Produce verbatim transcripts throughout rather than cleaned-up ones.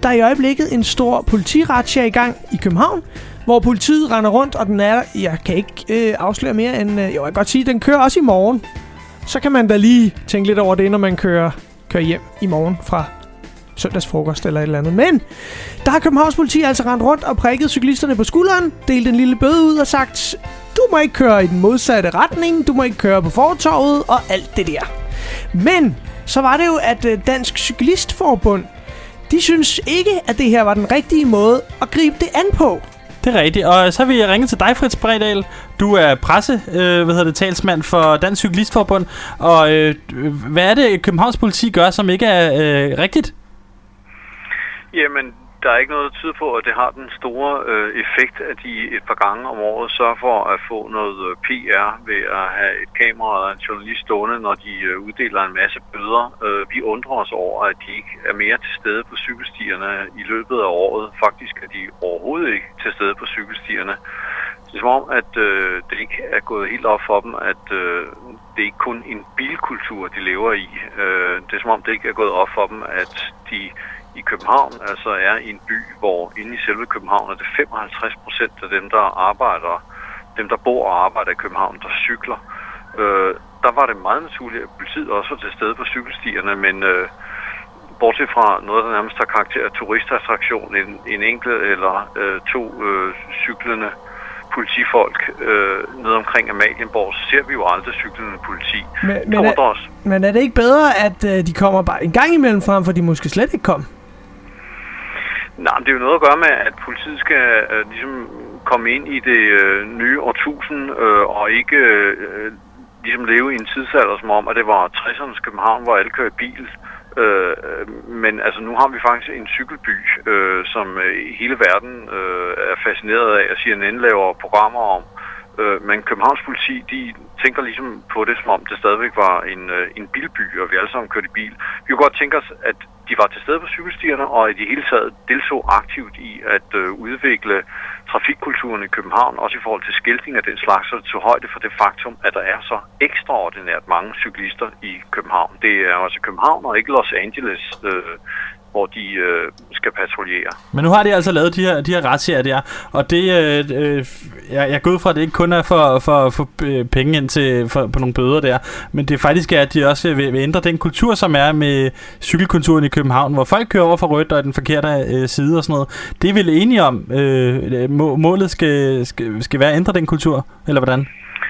der er i øjeblikket en stor politirazzia i gang i København, hvor politiet render rundt, og den er, jeg kan ikke øh, afsløre mere end, øh, jo, jeg kan godt sige, den kører også i morgen. Så kan man da lige tænke lidt over det, når man kører, kører hjem i morgen fra søndagsfrokost eller et eller andet. Men der har Københavns politi altså rendt rundt og prikket cyklisterne på skulderen, delt en lille bøde ud og sagt, du må ikke køre i den modsatte retning, du må ikke køre på fortovet og alt det der. Men så var det jo, at Dansk Cyklistforbund, de synes ikke, at det her var den rigtige måde at gribe det an på. Det er rigtigt, og så vil jeg ringe til dig, Fritz Bredal. Du er presse, øh, hvad hedder det, talsmand for Dansk Cyklistforbund. Og øh, hvad er det, Københavns politi gør, som ikke er øh, rigtigt? Jamen, der er ikke noget, der tyder på, at det har den store øh, effekt, at de et par gange om året sørger for at få noget øh, P R ved at have et kamera og en journalist stående, når de øh, uddeler en masse bøder. Øh, vi undrer os over, at de ikke er mere til stede på cykelstierne i løbet af året. Faktisk er de overhovedet ikke til stede på cykelstierne. Det er som om, at øh, det ikke er gået helt op for dem, at øh, det er ikke kun en bilkultur, de lever i. Øh, det er som om, det ikke er gået op for dem, at de i København altså er i en by, hvor inde i selve København er det femoghalvtreds procent af dem, der arbejder, dem der bor og arbejder i København, der cykler. Øh, der var det meget naturligt, at politiet også var til stede på cykelstierne, men øh, bortset fra noget, der nærmest har karakter af turistattraktion, en, en enkelt eller øh, to øh, cyklende politifolk øh, nede omkring Amalienborg, så ser vi jo aldrig cyklende politi. Men, men, er, men er det ikke bedre, at øh, de kommer bare en gang imellem frem, for de måske slet ikke kom? Nej, men det er jo noget at gøre med, at politiet skal øh, ligesom komme ind i det øh, nye årtusind øh, og ikke øh, ligesom leve i en tidsalder som om, at det var tressernes København, hvor alle kører bil. Øh, men altså nu har vi faktisk en cykelby, øh, som øh, hele verden øh, er fascineret af, og C N N laver programmer om. Øh, men Københavns politi, de tænker ligesom på det, som om det stadigvæk var en, øh, en bilby, og vi alle sammen kørte i bil. Vi kunne godt tænke os, at de var til stede på cykelstierne, og i det hele taget deltog aktivt i at øh, udvikle trafikkulturen i København, også i forhold til skiltning af den slags, så det tog højde for det faktum, at der er så ekstraordinært mange cyklister i København. Det er også København og ikke Los Angeles, øh, hvor de øh, skal patruljere. Men nu har de altså lavet de her, de her razziaer der, og det, øh, øh, jeg, jeg går ud fra, at det ikke kun er for, for, for penge ind til, for, på nogle bøder der, men det faktisk er, at de også vil, vil ændre den kultur, som er med cykelkulturen i København, hvor folk kører over for rødt og den forkerte øh, side og sådan noget. Det er vel enige om, øh, må, målet skal, skal, skal være at ændre den kultur, eller hvordan?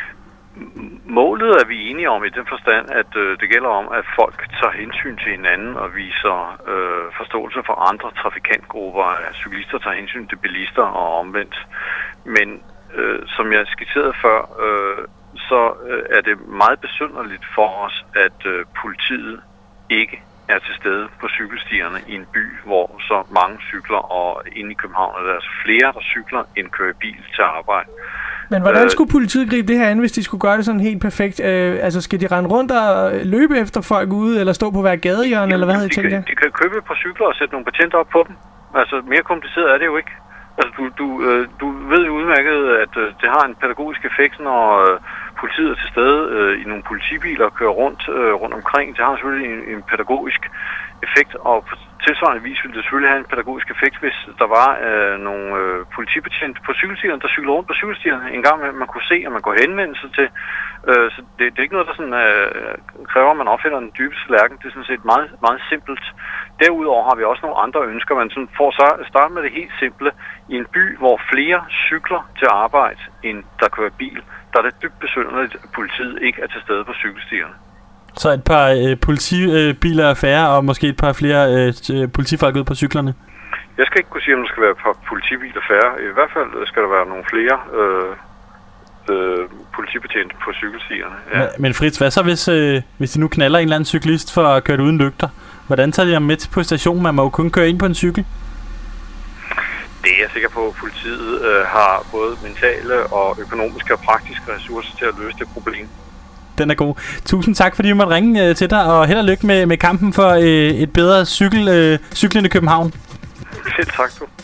Målet er vi enige om i den forstand, at øh, det gælder om, at folk tager hensyn til hinanden og viser øh, forståelse for andre trafikantgrupper, at cyklister tager hensyn til bilister og omvendt. Men øh, som jeg skitserede før, øh, så øh, er det meget besynderligt for os, at øh, politiet ikke er til stede på cykelstierne i en by, hvor så mange cykler, og inde i København er der altså flere, der cykler, end kører bil til arbejde. Men hvordan skulle politiet gribe det her an, hvis de skulle gøre det sådan helt perfekt? Øh, altså, skal de rende rundt og løbe efter folk ude, eller stå på hver gadehjørne, eller hvad havde I tænkt jer? De kan købe et par cykler og sætte nogle patenter op på dem. Altså, mere kompliceret er det jo ikke. Altså, du, du, øh, du ved jo udmærket, at øh, det har en pædagogisk effekt, når øh, politiet er til stede øh, i nogle politibiler og kører rundt, øh, rundt omkring. Det har selvfølgelig en, en pædagogisk effekt, og på tilsvarende vis ville det selvfølgelig have en pædagogisk effekt, hvis der var øh, nogle øh, politibetjente på cykelstierne, der cykler rundt på cykelstierne en gang, man kunne se, og man kunne henvende sig til. Øh, så det, det er ikke noget, der sådan, øh, kræver, at man opfinder den dybeste lærken. Det er sådan set meget, meget simpelt. Derudover har vi også nogle andre ønsker, men sådan for at starte med det helt simple. I en by, hvor flere cykler til arbejde, end der kører bil, der er det dybt besynderligt, at politiet ikke er til stede på cykelstierne. Så et par øh, politibiler øh, færre, og måske et par flere øh, politifolk ude på cyklerne? Jeg skal ikke kunne sige, om der skal være et par politibiler færre. I hvert fald skal der være nogle flere øh, øh, politibetjente på cykelstierne. Ja. Men, men Fritz, hvad så hvis, øh, hvis de nu knaller en eller anden cyklist for at køre uden lygter? Hvordan tager de ham med til på stationen? Man må jo kun køre ind på en cykel. Det er jeg sikker på, at politiet øh, har både mentale og økonomiske og praktiske ressourcer til at løse det problem. Den er god. Tusind tak, fordi vi måtte ringe øh, til dig, og held og lykke med, med kampen for øh, et bedre cykel, øh, cyklende København. Selv tak, du.